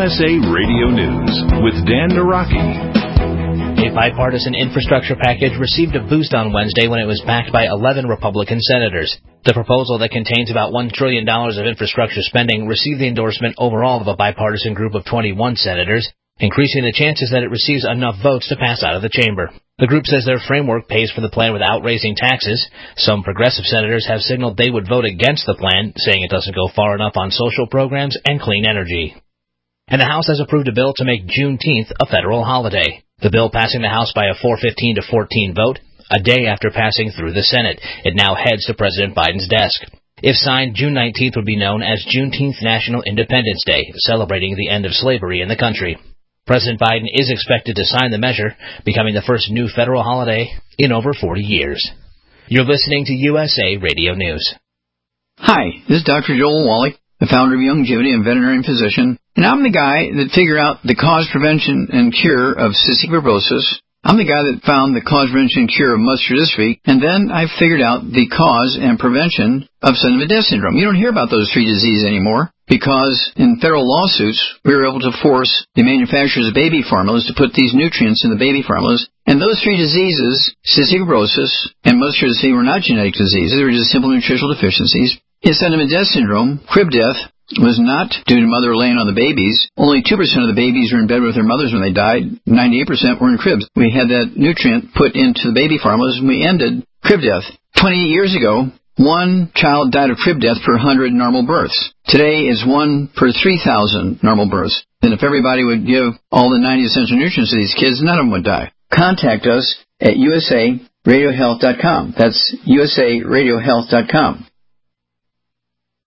USA Radio News with Dan Naraki. A bipartisan infrastructure package received a boost on Wednesday when it was backed by 11 Republican senators. The proposal that contains about $1 trillion of infrastructure spending received the endorsement overall of a bipartisan group of 21 senators, increasing the chances that it receives enough votes to pass out of the chamber. The group says their framework pays for the plan without raising taxes. Some progressive senators have signaled they would vote against the plan, saying it doesn't go far enough on social programs and clean energy. And the House has approved a bill to make Juneteenth a federal holiday. The bill passing the House by a 415 to 14 vote, a day after passing through the Senate. It now heads to President Biden's desk. If signed, June 19th would be known as Juneteenth National Independence Day, celebrating the end of slavery in the country. President Biden is expected to sign the measure, becoming the first new federal holiday in over 40 years. You're listening to USA Radio News. Hi, this is Dr. Joel Wallach, the founder of Youngevity and veterinarian physician, and I'm the guy that figured out the cause, prevention, and cure of cystic fibrosis. I'm the guy that found the cause, prevention, and cure of muscular dystrophy, and then I figured out the cause and prevention of sudden death syndrome. You don't hear about those three diseases anymore because in federal lawsuits, we were able to force the manufacturers of baby formulas to put these nutrients in the baby formulas. And those three diseases, cystic fibrosis and muscular dystrophy, were not genetic diseases. They were just simple nutritional deficiencies. In sudden death syndrome, crib death was not due to mother laying on the babies. Only 2% of the babies were in bed with their mothers when they died. 98% were in cribs. We had that nutrient put into the baby formulas, and we ended crib death. 28 years ago, one child died of crib death per 100 normal births. Today is 1 per 3,000 normal births. And if everybody would give all the 90 essential nutrients to these kids, none of them would die. Contact us at usaradiohealth.com. That's usaradiohealth.com.